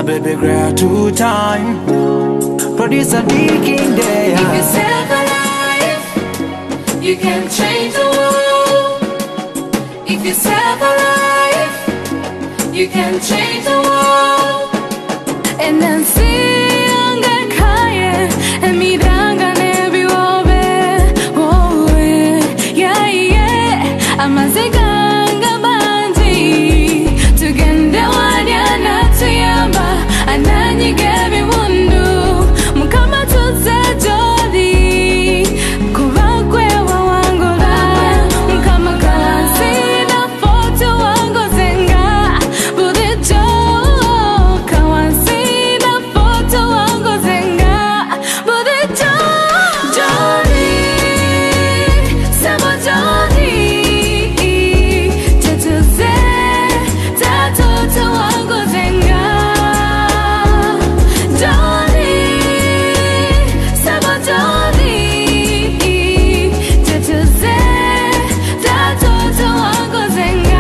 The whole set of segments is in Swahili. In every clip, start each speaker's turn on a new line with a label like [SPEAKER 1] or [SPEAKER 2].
[SPEAKER 1] baby girl 2 time. Producer digging there.
[SPEAKER 2] If you save a life, you can change the world. If you save a life, you can change the world. And then see younger kaya and me danga nebi wobe. Oh yeah, yeah. I'm a ziganga bandi. Tugende wanya na tuyamba. Ananyi gebi wundu. Mukama tuze jodi. Kubakwe wa wangula. Mukama kalansi na foto wango zenga. Budijo kawansi na foto wango zenga. Budijo jodi. Sabo jodi. Tetuze tatoto wango zenga. Jodi. Sabo jodi. Tetuze tatoto wango zenga.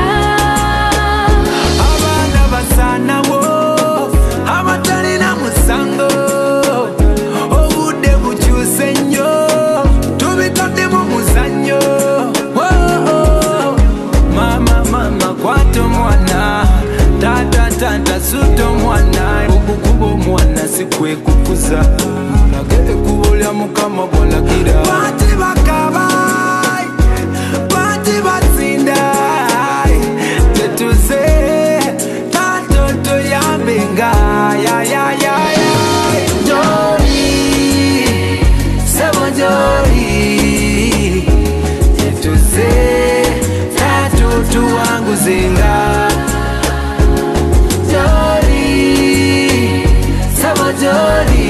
[SPEAKER 1] Abana basana wo amatali na musango obude bukyuse nnyo tubitadde mu muzannyo. Mama kwata omwana tata suta omwana okukuba omwana sikwekukuza nage ekkubo lya Mukama bw'olagira. Bati bakaba bati batsinda tetuze tatoto yambenga ya Joli sebo Joli tetuze tatoto wangu zenga. Joli sebo Joli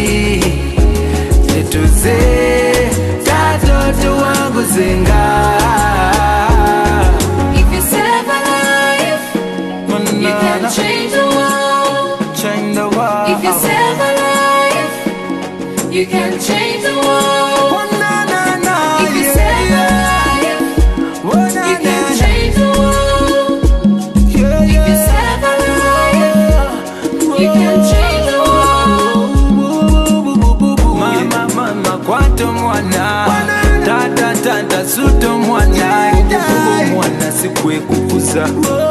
[SPEAKER 1] tetuze tatoto wangu zenga.
[SPEAKER 2] If you save a life, you can change the world.
[SPEAKER 1] Change the world.
[SPEAKER 2] If you save a life, you can change the world.
[SPEAKER 1] Oh, na, na,
[SPEAKER 2] If you
[SPEAKER 1] yeah,
[SPEAKER 2] save a
[SPEAKER 1] yeah.
[SPEAKER 2] life,
[SPEAKER 1] Oh, na,
[SPEAKER 2] you can
[SPEAKER 1] na,
[SPEAKER 2] change the world.
[SPEAKER 1] yeah,
[SPEAKER 2] If you save a life, you can change the world.
[SPEAKER 1] Mama kwata omwana tata suta omwana okukuba omwana sikwekukuza.